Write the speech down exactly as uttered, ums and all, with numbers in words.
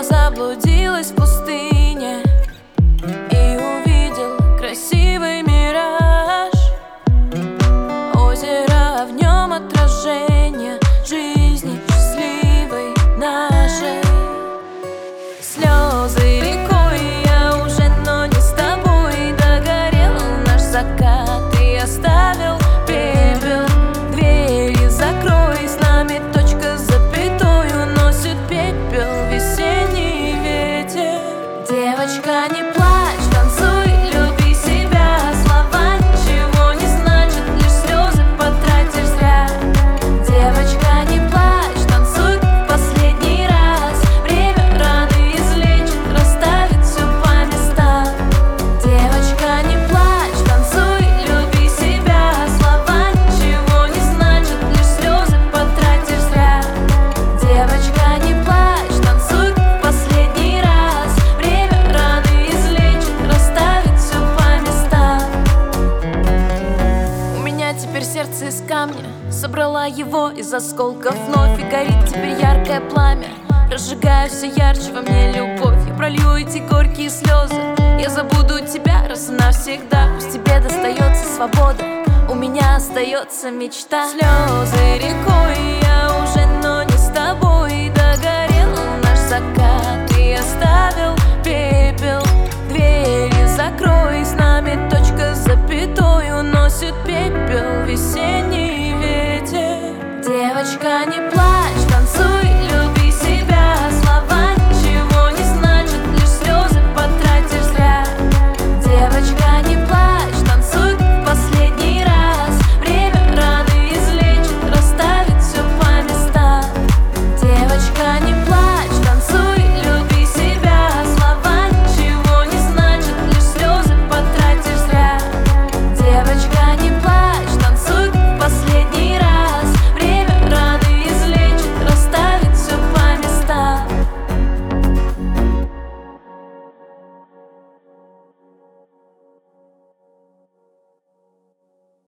Я заблудилась в пустыне и увидел красивый мираж. Озеро, в нем отражение жизни счастливой нашей. Слезы рекой, я уже, но не с тобой. Догорел наш закат и оставил пепел. Двери закрой, с нами точка с запятою. Носит пепел весенний ветер. Девочка, не плачь, танцуй, люби себя. Слова ничего не значат, лишь слезы потратишь зря. Девочка, не плачь, танцуй в последний раз. Время раны излечит, расставит все по местам. Девочка, не плачь, танцуй, люби себя. Слова ничего не значат, лишь слезы потратишь зря. Девочка, не плачь, танцуй в последний раз. Время раны излечит, расставит все по местам. У меня теперь сердце из камня, собрала его из осколков вновь. И горит теперь яркое пламя, разжигая все ярче во мне любовь. Я пролью эти горькие слезы, я забуду тебя раз и навсегда. Пусть тебе достается свобода, у меня остается мечта. Слезы рекой, я уже, но не с тобой. Догорел наш закат и оставил пепел. Двери закрой, с нами точка с запятою. Носит пепел весенний ветер. Девочка, не плачь.